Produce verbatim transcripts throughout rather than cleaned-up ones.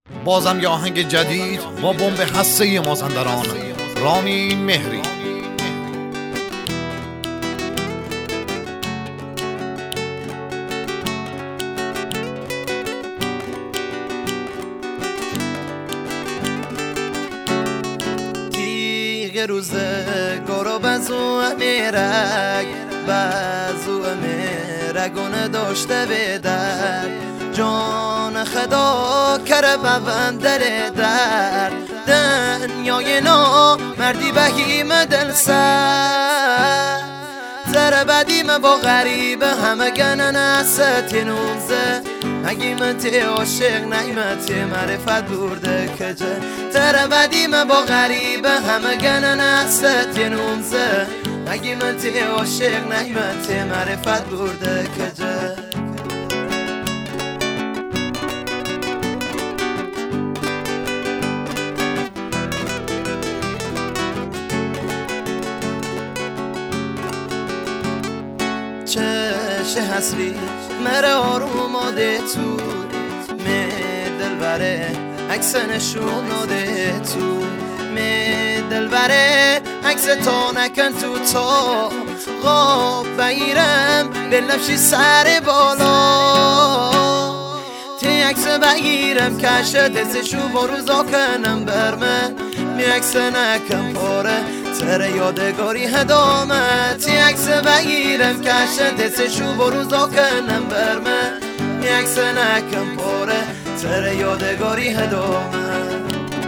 بازم یه آهنگ جدید با بمب هسته مازندران، رامین مهری. تیغ روزگار و بزو امیرک بزو امیرگونه داشته به در جان خدا کره ببندر در دنیای نا مردی بهیم دل سر تر بدیم با غریب همه گنن استی نوزه حکیمت عاشق نعمت معرفت برده کجه تر بدیم با غریب همه گنن استی نوزه حکیمت عاشق نعمت معرفت برده کجه چه حسری مره آروم آده تو می دلبره عکس نشون آده تو می دلبره عکس تا نکن تو تا غاب بگیرم بلنفشی سر بالا تی عکس بگیرم کشه دستشو با روزا کنم بر من می عکس نکم پاره سر یادگاری هدامت یه عکس بگیرم کشه دستشو بروزا کنم بر من یه عکس نکم پاره سر یادگاری هدامت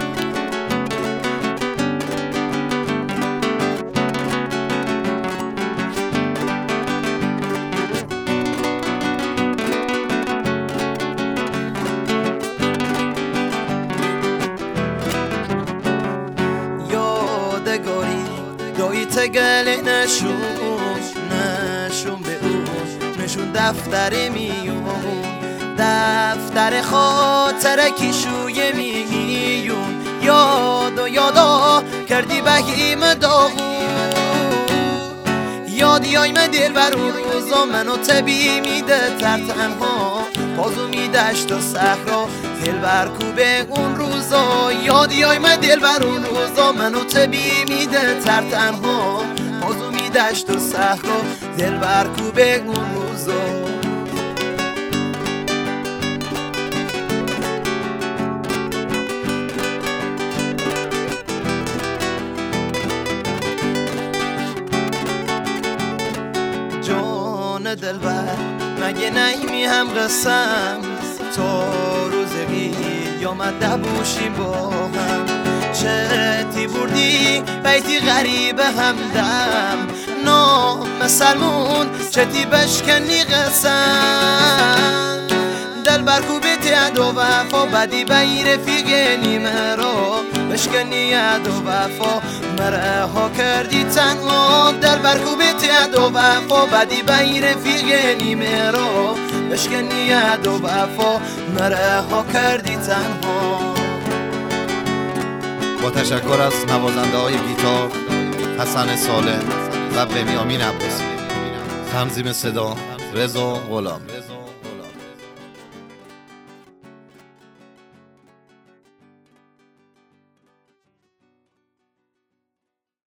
یادگاری گاهی تگل نشون نشون به اون نشون دفتر میون دفتر خاطر کیشوی میون یاد و یادا کردی بهیم داغون یادی های من دل بر اون روزا منو تبی میده تر تنها بازو میدشت و صحرا دل بر کوبه اون روزا یادی های من دل بر اون روزا منو تبی میده تر تنها بازو میدشت و صحرا دل بر کوبه اون روزا جان دلبر مگه نیمی هم قسم تا روز قیامت دبوشیم با هم چتی بردی بیتی غریب همدم نام سلمون چتی بشکنی قسم دل برکوبی تیاد و وفا بدی بی رفیق نیمه رو بشکنی یاد و وفا مره ها کردی تنها دل برکوبی تیاد و وفا بدی بی رفیق نیمه رو بشکنی یاد و وفا مره ها کردی تنها. با تشکر از نوازنده های گیتار حسن سالم و بنیامین عباسی، تنظیم صدا رضا غلامی.